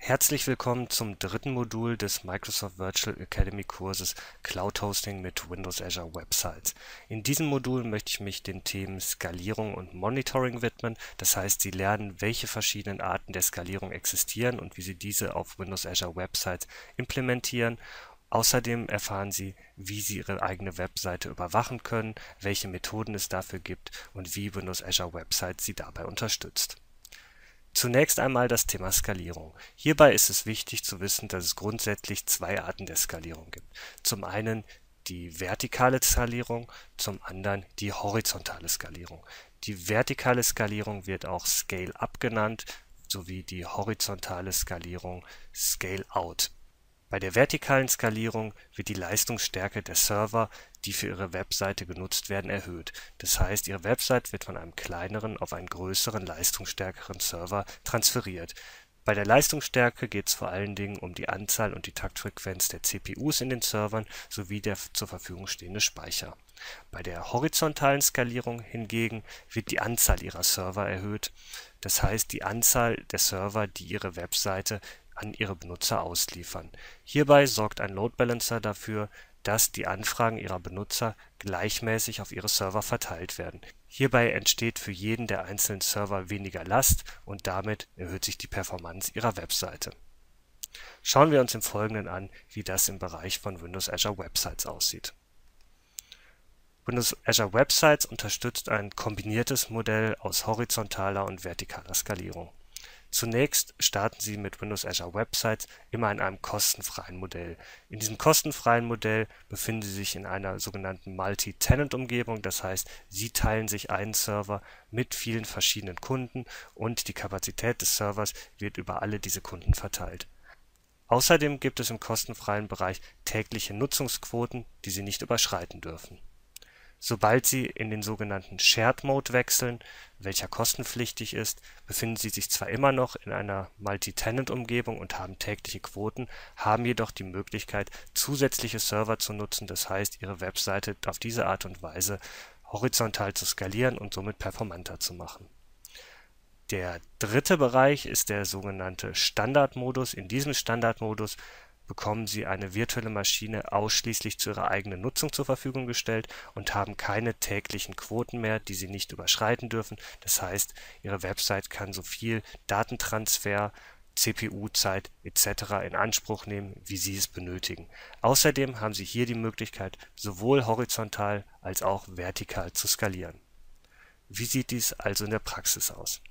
Herzlich willkommen zum dritten Modul des Microsoft Virtual Academy Kurses Cloud Hosting mit Windows Azure Websites. In diesem Modul möchte ich mich den Themen Skalierung und Monitoring widmen. Das heißt, Sie lernen, welche verschiedenen Arten der Skalierung existieren und wie Sie diese auf Windows Azure Websites implementieren. Außerdem erfahren Sie, wie Sie Ihre eigene Webseite überwachen können, welche Methoden es dafür gibt und wie Windows Azure Websites Sie dabei unterstützt. Zunächst einmal das Thema Skalierung. Hierbei ist es wichtig zu wissen, dass es grundsätzlich zwei Arten der Skalierung gibt. Zum einen die vertikale Skalierung, zum anderen die horizontale Skalierung. Die vertikale Skalierung wird auch Scale-up genannt, sowie die horizontale Skalierung Scale-out. Bei der vertikalen Skalierung wird die Leistungsstärke der Server, die für Ihre Webseite genutzt werden, erhöht. Das heißt, Ihre Website wird von einem kleineren auf einen größeren, leistungsstärkeren Server transferiert. Bei der Leistungsstärke geht es vor allen Dingen um die Anzahl und die Taktfrequenz der CPUs in den Servern sowie der zur Verfügung stehende Speicher. Bei der horizontalen Skalierung hingegen wird die Anzahl Ihrer Server erhöht. Das heißt, die Anzahl der Server, die Ihre Webseite an Ihre Benutzer ausliefern. Hierbei sorgt ein Load Balancer dafür, dass die Anfragen Ihrer Benutzer gleichmäßig auf Ihre Server verteilt werden. Hierbei entsteht für jeden der einzelnen Server weniger Last und damit erhöht sich die Performance Ihrer Webseite. Schauen wir uns im Folgenden an, wie das im Bereich von Windows Azure Websites aussieht. Windows Azure Websites unterstützt ein kombiniertes Modell aus horizontaler und vertikaler Skalierung. Zunächst starten Sie mit Windows Azure Websites immer in einem kostenfreien Modell. In diesem kostenfreien Modell befinden Sie sich in einer sogenannten Multi-Tenant-Umgebung, das heißt, Sie teilen sich einen Server mit vielen verschiedenen Kunden und die Kapazität des Servers wird über alle diese Kunden verteilt. Außerdem gibt es im kostenfreien Bereich tägliche Nutzungsquoten, die Sie nicht überschreiten dürfen. Sobald Sie in den sogenannten Shared Mode wechseln, welcher kostenpflichtig ist, befinden Sie sich zwar immer noch in einer Multi-Tenant-Umgebung und haben tägliche Quoten, haben jedoch die Möglichkeit, zusätzliche Server zu nutzen, das heißt, Ihre Webseite auf diese Art und Weise horizontal zu skalieren und somit performanter zu machen. Der dritte Bereich ist der sogenannte Standardmodus. In diesem Standardmodus bekommen Sie eine virtuelle Maschine ausschließlich zu Ihrer eigenen Nutzung zur Verfügung gestellt und haben keine täglichen Quoten mehr, die Sie nicht überschreiten dürfen. Das heißt, Ihre Website kann so viel Datentransfer, CPU-Zeit etc. in Anspruch nehmen, wie Sie es benötigen. Außerdem haben Sie hier die Möglichkeit, sowohl horizontal als auch vertikal zu skalieren. Wie sieht dies also in der Praxis aus?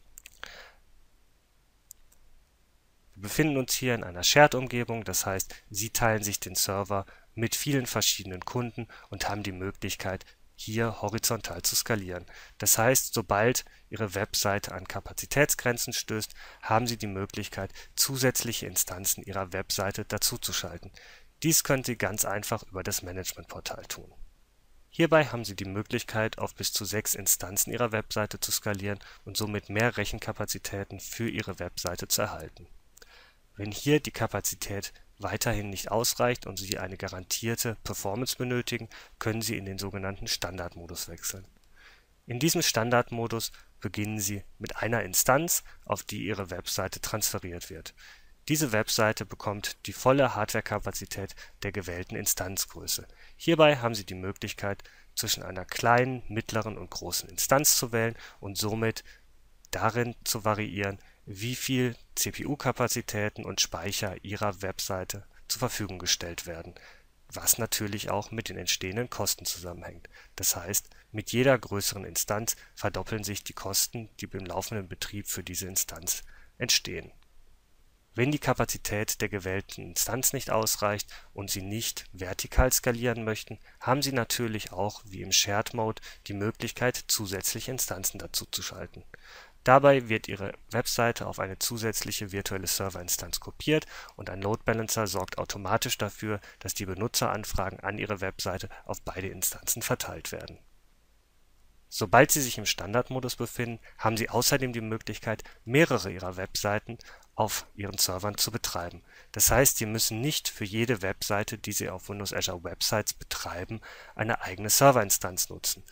Wir befinden uns hier in einer Shared-Umgebung, das heißt, Sie teilen sich den Server mit vielen verschiedenen Kunden und haben die Möglichkeit, hier horizontal zu skalieren. Das heißt, sobald Ihre Webseite an Kapazitätsgrenzen stößt, haben Sie die Möglichkeit, zusätzliche Instanzen Ihrer Webseite dazuzuschalten. Dies können Sie ganz einfach über das Managementportal tun. Hierbei haben Sie die Möglichkeit, auf bis zu 6 Instanzen Ihrer Webseite zu skalieren und somit mehr Rechenkapazitäten für Ihre Webseite zu erhalten. Wenn hier die Kapazität weiterhin nicht ausreicht und Sie eine garantierte Performance benötigen, können Sie in den sogenannten Standardmodus wechseln. In diesem Standardmodus beginnen Sie mit einer Instanz, auf die Ihre Webseite transferiert wird. Diese Webseite bekommt die volle Hardwarekapazität der gewählten Instanzgröße. Hierbei haben Sie die Möglichkeit, zwischen einer kleinen, mittleren und großen Instanz zu wählen und somit darin zu variieren, wie viel CPU-Kapazitäten und Speicher Ihrer Webseite zur Verfügung gestellt werden, was natürlich auch mit den entstehenden Kosten zusammenhängt. Das heißt, mit jeder größeren Instanz verdoppeln sich die Kosten, die beim laufenden Betrieb für diese Instanz entstehen. Wenn die Kapazität der gewählten Instanz nicht ausreicht und Sie nicht vertikal skalieren möchten, haben Sie natürlich auch, wie im Shared Mode, die Möglichkeit, zusätzliche Instanzen dazuzuschalten. Dabei wird Ihre Webseite auf eine zusätzliche virtuelle Serverinstanz kopiert und ein Load Balancer sorgt automatisch dafür, dass die Benutzeranfragen an Ihre Webseite auf beide Instanzen verteilt werden. Sobald Sie sich im Standardmodus befinden, haben Sie außerdem die Möglichkeit, mehrere Ihrer Webseiten auf Ihren Servern zu betreiben. Das heißt, Sie müssen nicht für jede Webseite, die Sie auf Windows Azure Websites betreiben, eine eigene Serverinstanz nutzen.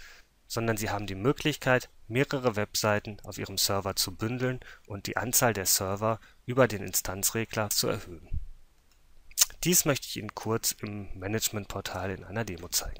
sondern Sie haben die Möglichkeit, mehrere Webseiten auf Ihrem Server zu bündeln und die Anzahl der Server über den Instanzregler zu erhöhen. Dies möchte ich Ihnen kurz im Managementportal in einer Demo zeigen.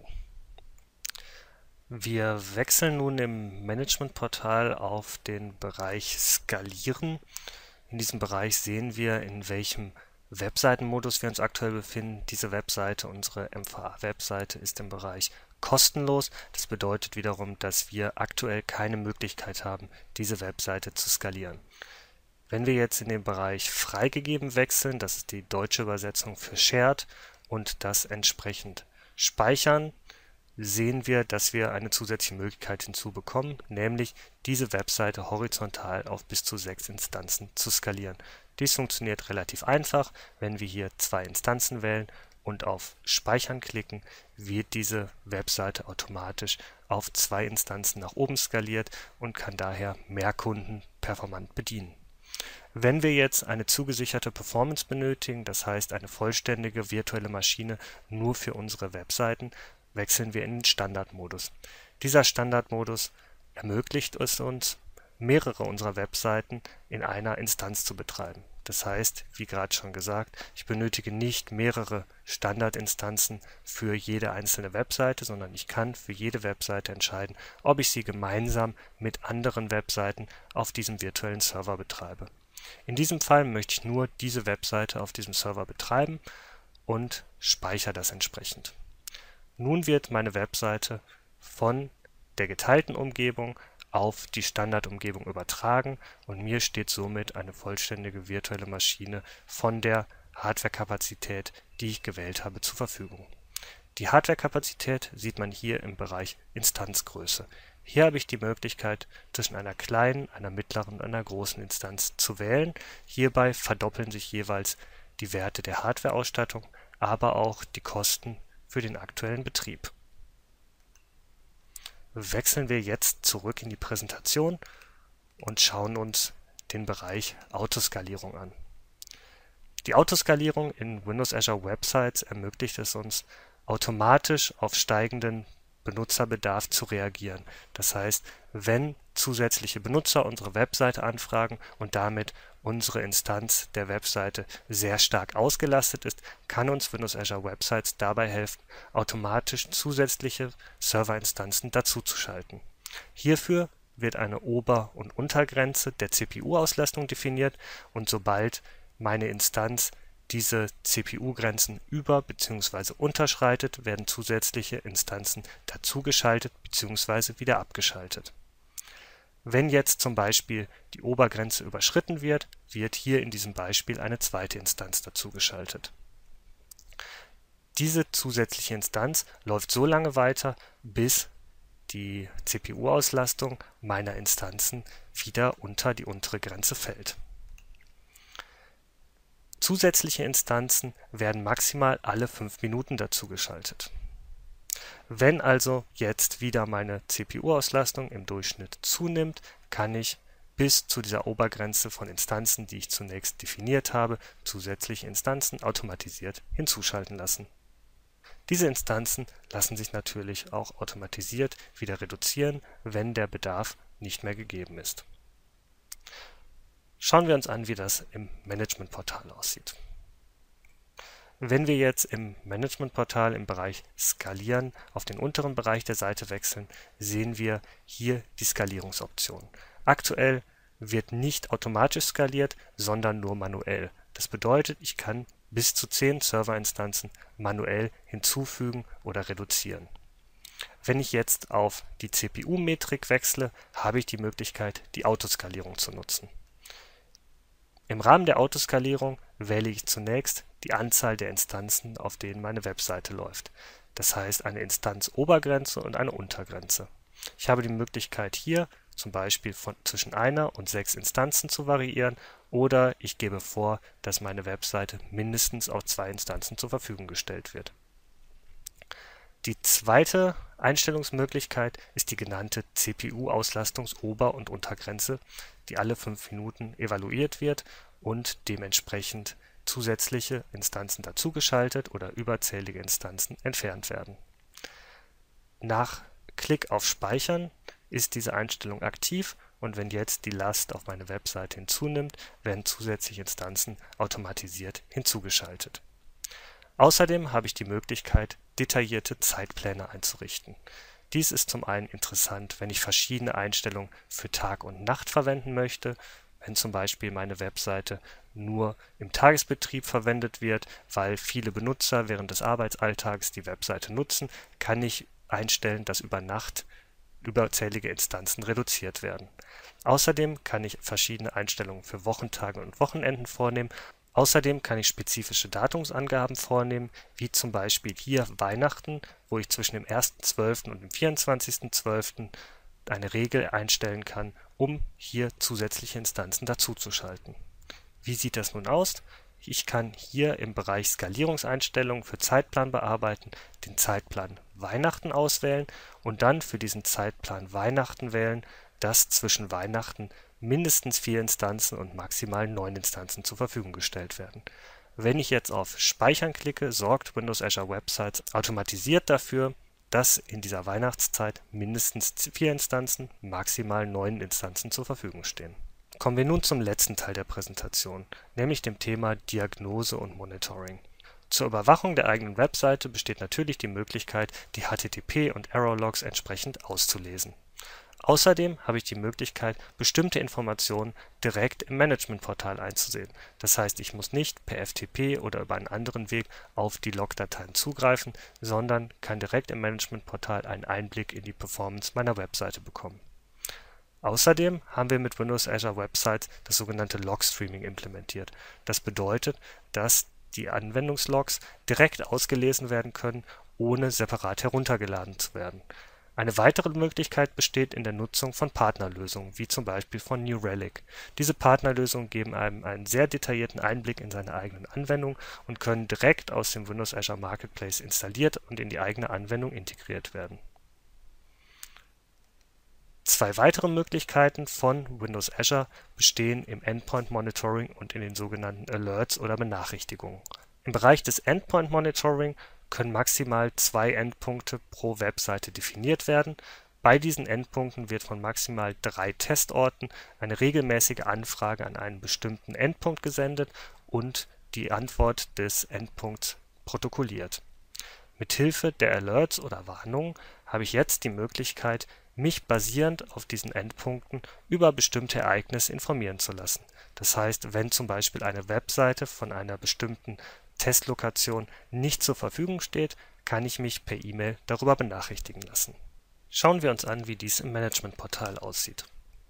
Wir wechseln nun im Managementportal auf den Bereich Skalieren. In diesem Bereich sehen wir, in welchem Webseitenmodus wir uns aktuell befinden. Diese Webseite, unsere MVA-Webseite, ist im Bereich kostenlos. Das bedeutet wiederum, dass wir aktuell keine Möglichkeit haben, diese Webseite zu skalieren. Wenn wir jetzt in den Bereich freigegeben wechseln, das ist die deutsche Übersetzung für Shared, und das entsprechend speichern, sehen wir, dass wir eine zusätzliche Möglichkeit hinzubekommen, nämlich diese Webseite horizontal auf bis zu 6 Instanzen zu skalieren. Dies funktioniert relativ einfach. Wenn wir hier 2 Instanzen wählen und auf Speichern klicken, wird diese Webseite automatisch auf 2 Instanzen nach oben skaliert und kann daher mehr Kunden performant bedienen. Wenn wir jetzt eine zugesicherte Performance benötigen, das heißt eine vollständige virtuelle Maschine nur für unsere Webseiten, wechseln wir in den Standardmodus. Dieser Standardmodus ermöglicht es uns, mehrere unserer Webseiten in einer Instanz zu betreiben. Das heißt, wie gerade schon gesagt, ich benötige nicht mehrere Standardinstanzen für jede einzelne Webseite, sondern ich kann für jede Webseite entscheiden, ob ich sie gemeinsam mit anderen Webseiten auf diesem virtuellen Server betreibe. In diesem Fall möchte ich nur diese Webseite auf diesem Server betreiben und speichere das entsprechend. Nun wird meine Webseite von der geteilten Umgebung auf die Standardumgebung übertragen und mir steht somit eine vollständige virtuelle Maschine von der Hardwarekapazität, die ich gewählt habe, zur Verfügung. Die Hardwarekapazität sieht man hier im Bereich Instanzgröße. Hier habe ich die Möglichkeit, zwischen einer kleinen, einer mittleren und einer großen Instanz zu wählen. Hierbei verdoppeln sich jeweils die Werte der Hardwareausstattung, aber auch die Kosten für den aktuellen Betrieb. Wechseln wir jetzt zurück in die Präsentation und schauen uns den Bereich Autoskalierung an. Die Autoskalierung in Windows Azure Websites ermöglicht es uns, automatisch auf steigenden Benutzerbedarf zu reagieren. Das heißt, wenn zusätzliche Benutzer unsere Webseite anfragen und damit unsere Instanz der Webseite sehr stark ausgelastet ist, kann uns Windows Azure Websites dabei helfen, automatisch zusätzliche Serverinstanzen dazuzuschalten. Hierfür wird eine Ober- und Untergrenze der CPU-Auslastung definiert und sobald meine Instanz diese CPU-Grenzen über- bzw. unterschreitet, werden zusätzliche Instanzen dazugeschaltet bzw. wieder abgeschaltet. Wenn jetzt zum Beispiel die Obergrenze überschritten wird, wird hier in diesem Beispiel eine zweite Instanz dazugeschaltet. Diese zusätzliche Instanz läuft so lange weiter, bis die CPU-Auslastung meiner Instanzen wieder unter die untere Grenze fällt. Zusätzliche Instanzen werden maximal alle 5 Minuten dazugeschaltet. Wenn also jetzt wieder meine CPU-Auslastung im Durchschnitt zunimmt, kann ich bis zu dieser Obergrenze von Instanzen, die ich zunächst definiert habe, zusätzliche Instanzen automatisiert hinzuschalten lassen. Diese Instanzen lassen sich natürlich auch automatisiert wieder reduzieren, wenn der Bedarf nicht mehr gegeben ist. Schauen wir uns an, wie das im Managementportal aussieht. Wenn wir jetzt im Managementportal im Bereich Skalieren auf den unteren Bereich der Seite wechseln, sehen wir hier die Skalierungsoption. Aktuell wird nicht automatisch skaliert, sondern nur manuell. Das bedeutet, ich kann bis zu 10 Serverinstanzen manuell hinzufügen oder reduzieren. Wenn ich jetzt auf die CPU-Metrik wechsle, habe ich die Möglichkeit, die Autoskalierung zu nutzen. Im Rahmen der Autoskalierung wähle ich zunächst die Anzahl der Instanzen, auf denen meine Webseite läuft. Das heißt eine Instanzobergrenze und eine Untergrenze. Ich habe die Möglichkeit hier zum Beispiel zwischen 1 und 6 Instanzen zu variieren oder ich gebe vor, dass meine Webseite mindestens auf 2 Instanzen zur Verfügung gestellt wird. Die zweite Einstellungsmöglichkeit ist die genannte CPU-Auslastungs-Ober- und Untergrenze, die alle 5 Minuten evaluiert wird und dementsprechend zusätzliche Instanzen dazugeschaltet oder überzählige Instanzen entfernt werden. Nach Klick auf Speichern ist diese Einstellung aktiv und wenn jetzt die Last auf meine Webseite hinzunimmt, werden zusätzliche Instanzen automatisiert hinzugeschaltet. Außerdem habe ich die Möglichkeit, detaillierte Zeitpläne einzurichten. Dies ist zum einen interessant, wenn ich verschiedene Einstellungen für Tag und Nacht verwenden möchte. Wenn zum Beispiel meine Webseite nur im Tagesbetrieb verwendet wird, weil viele Benutzer während des Arbeitsalltags die Webseite nutzen, kann ich einstellen, dass über Nacht überzählige Instanzen reduziert werden. Außerdem kann ich verschiedene Einstellungen für Wochentage und Wochenenden vornehmen. Außerdem kann ich spezifische Datumsangaben vornehmen, wie zum Beispiel hier Weihnachten, wo ich zwischen dem 1.12. und dem 24.12. eine Regel einstellen kann, um hier zusätzliche Instanzen dazuzuschalten. Wie sieht das nun aus? Ich kann hier im Bereich Skalierungseinstellungen für Zeitplan bearbeiten, den Zeitplan Weihnachten auswählen und dann für diesen Zeitplan Weihnachten wählen, dass zwischen Weihnachten mindestens 4 Instanzen und maximal 9 Instanzen zur Verfügung gestellt werden. Wenn ich jetzt auf Speichern klicke, sorgt Windows Azure Websites automatisiert dafür, dass in dieser Weihnachtszeit mindestens 4 Instanzen, maximal 9 Instanzen zur Verfügung stehen. Kommen wir nun zum letzten Teil der Präsentation, nämlich dem Thema Diagnose und Monitoring. Zur Überwachung der eigenen Webseite besteht natürlich die Möglichkeit, die HTTP- und Error-Logs entsprechend auszulesen. Außerdem habe ich die Möglichkeit, bestimmte Informationen direkt im Managementportal einzusehen. Das heißt, ich muss nicht per FTP oder über einen anderen Weg auf die Logdateien zugreifen, sondern kann direkt im Managementportal einen Einblick in die Performance meiner Webseite bekommen. Außerdem haben wir mit Windows Azure Websites das sogenannte Log-Streaming implementiert. Das bedeutet, dass die Anwendungslogs direkt ausgelesen werden können, ohne separat heruntergeladen zu werden. Eine weitere Möglichkeit besteht in der Nutzung von Partnerlösungen, wie zum Beispiel von New Relic. Diese Partnerlösungen geben einem einen sehr detaillierten Einblick in seine eigenen Anwendungen und können direkt aus dem Windows Azure Marketplace installiert und in die eigene Anwendung integriert werden. Zwei weitere Möglichkeiten von Windows Azure bestehen im Endpoint Monitoring und in den sogenannten Alerts oder Benachrichtigungen. Im Bereich des Endpoint Monitoring können maximal 2 Endpunkte pro Webseite definiert werden. Bei diesen Endpunkten wird von maximal 3 Testorten eine regelmäßige Anfrage an einen bestimmten Endpunkt gesendet und die Antwort des Endpunkts protokolliert. Mithilfe der Alerts oder Warnungen habe ich jetzt die Möglichkeit, mich basierend auf diesen Endpunkten über bestimmte Ereignisse informieren zu lassen. Das heißt, wenn zum Beispiel eine Webseite von einer bestimmten Testlokation nicht zur Verfügung steht, kann ich mich per E-Mail darüber benachrichtigen lassen. Schauen wir uns an, wie dies im Managementportal aussieht.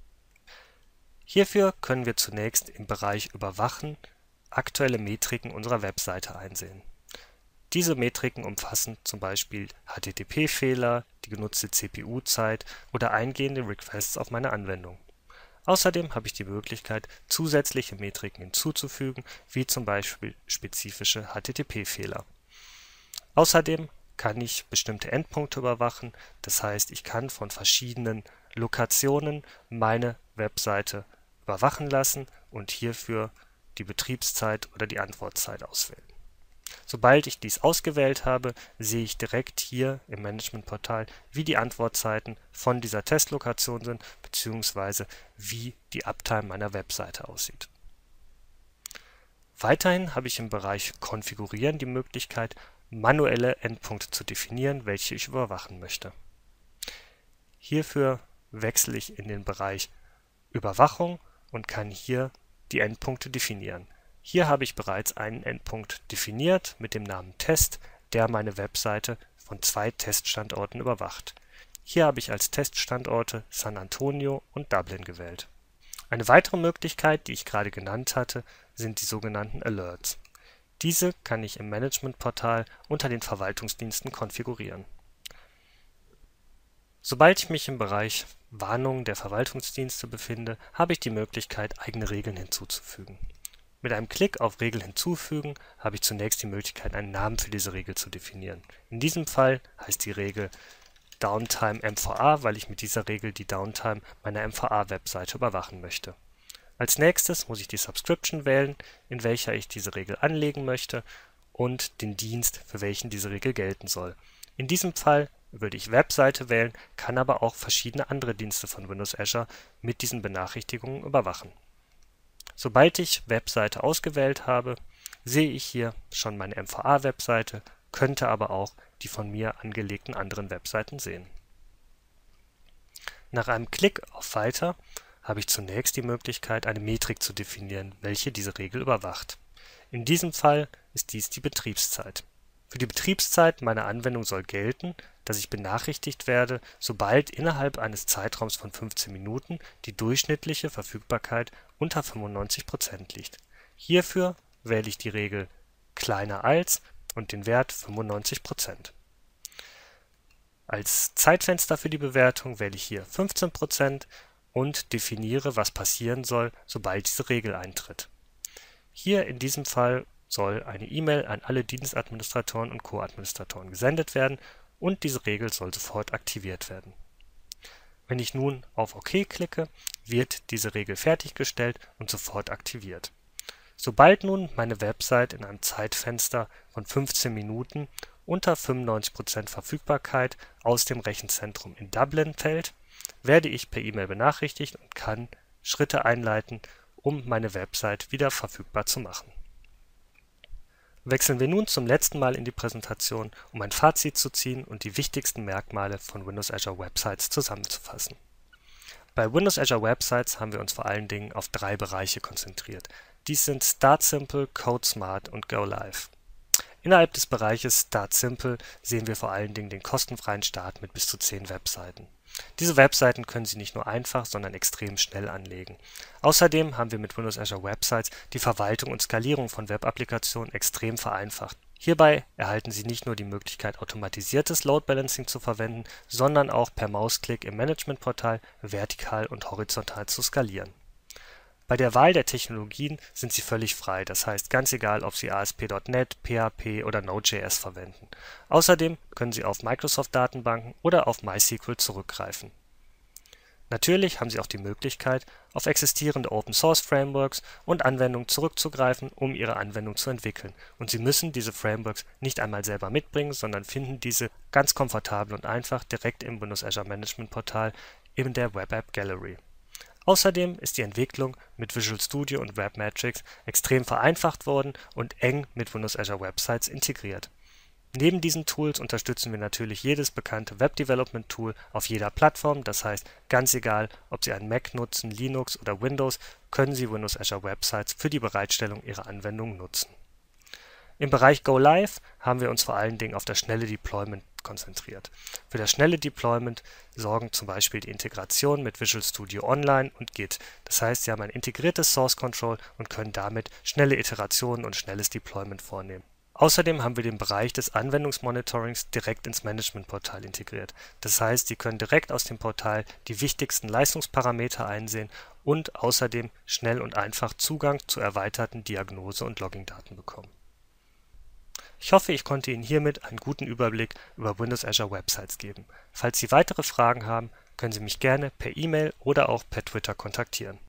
Hierfür können wir zunächst im Bereich Überwachen aktuelle Metriken unserer Webseite einsehen. Diese Metriken umfassen zum Beispiel HTTP-Fehler, die genutzte CPU-Zeit oder eingehende Requests auf meine Anwendung. Außerdem habe ich die Möglichkeit, zusätzliche Metriken hinzuzufügen, wie zum Beispiel spezifische HTTP-Fehler. Außerdem kann ich bestimmte Endpunkte überwachen, das heißt, ich kann von verschiedenen Lokationen meine Webseite überwachen lassen und hierfür die Betriebszeit oder die Antwortzeit auswählen. Sobald ich dies ausgewählt habe, sehe ich direkt hier im Managementportal, wie die Antwortzeiten von dieser Testlokation sind, bzw. wie die Uptime meiner Webseite aussieht. Weiterhin habe ich im Bereich Konfigurieren die Möglichkeit, manuelle Endpunkte zu definieren, welche ich überwachen möchte. Hierfür wechsle ich in den Bereich Überwachung und kann hier die Endpunkte definieren. Hier habe ich bereits einen Endpunkt definiert mit dem Namen Test, der meine Webseite von 2 Teststandorten überwacht. Hier habe ich als Teststandorte San Antonio und Dublin gewählt. Eine weitere Möglichkeit, die ich gerade genannt hatte, sind die sogenannten Alerts. Diese kann ich im Managementportal unter den Verwaltungsdiensten konfigurieren. Sobald ich mich im Bereich Warnungen der Verwaltungsdienste befinde, habe ich die Möglichkeit, eigene Regeln hinzuzufügen. Mit einem Klick auf Regel hinzufügen habe ich zunächst die Möglichkeit, einen Namen für diese Regel zu definieren. In diesem Fall heißt die Regel Downtime MVA, weil ich mit dieser Regel die Downtime meiner MVA-Webseite überwachen möchte. Als nächstes muss ich die Subscription wählen, in welcher ich diese Regel anlegen möchte, und den Dienst, für welchen diese Regel gelten soll. In diesem Fall würde ich Webseite wählen, kann aber auch verschiedene andere Dienste von Windows Azure mit diesen Benachrichtigungen überwachen. Sobald ich Webseite ausgewählt habe, sehe ich hier schon meine MVA-Webseite, könnte aber auch die von mir angelegten anderen Webseiten sehen. Nach einem Klick auf Weiter habe ich zunächst die Möglichkeit, eine Metrik zu definieren, welche diese Regel überwacht. In diesem Fall ist dies die Betriebszeit. Für die Betriebszeit meiner Anwendung soll gelten, dass ich benachrichtigt werde, sobald innerhalb eines Zeitraums von 15 Minuten die durchschnittliche Verfügbarkeit unter 95% liegt. Hierfür wähle ich die Regel kleiner als und den Wert 95%. Als Zeitfenster für die Bewertung wähle ich hier 15% und definiere, was passieren soll, sobald diese Regel eintritt. Hier in diesem Fall soll eine E-Mail an alle Dienstadministratoren und Co-Administratoren gesendet werden und diese Regel soll sofort aktiviert werden. Wenn ich nun auf OK klicke, wird diese Regel fertiggestellt und sofort aktiviert. Sobald nun meine Website in einem Zeitfenster von 15 Minuten unter 95% Verfügbarkeit aus dem Rechenzentrum in Dublin fällt, werde ich per E-Mail benachrichtigt und kann Schritte einleiten, um meine Website wieder verfügbar zu machen. Wechseln wir nun zum letzten Mal in die Präsentation, um ein Fazit zu ziehen und die wichtigsten Merkmale von Windows Azure Websites zusammenzufassen. Bei Windows Azure Websites haben wir uns vor allen Dingen auf 3 Bereiche konzentriert. Dies sind Start Simple, Code Smart und Go Live. Innerhalb des Bereiches Start Simple sehen wir vor allen Dingen den kostenfreien Start mit bis zu 10 Webseiten. Diese Webseiten können Sie nicht nur einfach, sondern extrem schnell anlegen. Außerdem haben wir mit Windows Azure Websites die Verwaltung und Skalierung von Web-Applikationen extrem vereinfacht. Hierbei erhalten Sie nicht nur die Möglichkeit, automatisiertes Load Balancing zu verwenden, sondern auch per Mausklick im Managementportal vertikal und horizontal zu skalieren. Bei der Wahl der Technologien sind Sie völlig frei, das heißt ganz egal, ob Sie ASP.NET, PHP oder Node.js verwenden. Außerdem können Sie auf Microsoft-Datenbanken oder auf MySQL zurückgreifen. Natürlich haben Sie auch die Möglichkeit, auf existierende Open-Source-Frameworks und Anwendungen zurückzugreifen, um Ihre Anwendung zu entwickeln. Und Sie müssen diese Frameworks nicht einmal selber mitbringen, sondern finden diese ganz komfortabel und einfach direkt im Windows Azure Management Portal in der Web App Gallery. Außerdem ist die Entwicklung mit Visual Studio und Webmetrics extrem vereinfacht worden und eng mit Windows Azure Websites integriert. Neben diesen Tools unterstützen wir natürlich jedes bekannte Web-Development-Tool auf jeder Plattform, das heißt, ganz egal, ob Sie einen Mac nutzen, Linux oder Windows, können Sie Windows Azure Websites für die Bereitstellung Ihrer Anwendungen nutzen. Im Bereich Go Live haben wir uns vor allen Dingen auf das schnelle Deployment konzentriert. Für das schnelle Deployment sorgen zum Beispiel die Integration mit Visual Studio Online und Git. Das heißt, Sie haben ein integriertes Source Control und können damit schnelle Iterationen und schnelles Deployment vornehmen. Außerdem haben wir den Bereich des Anwendungsmonitorings direkt ins Managementportal integriert. Das heißt, Sie können direkt aus dem Portal die wichtigsten Leistungsparameter einsehen und außerdem schnell und einfach Zugang zu erweiterten Diagnose- und Logging-Daten bekommen. Ich hoffe, ich konnte Ihnen hiermit einen guten Überblick über Windows Azure Websites geben. Falls Sie weitere Fragen haben, können Sie mich gerne per E-Mail oder auch per Twitter kontaktieren.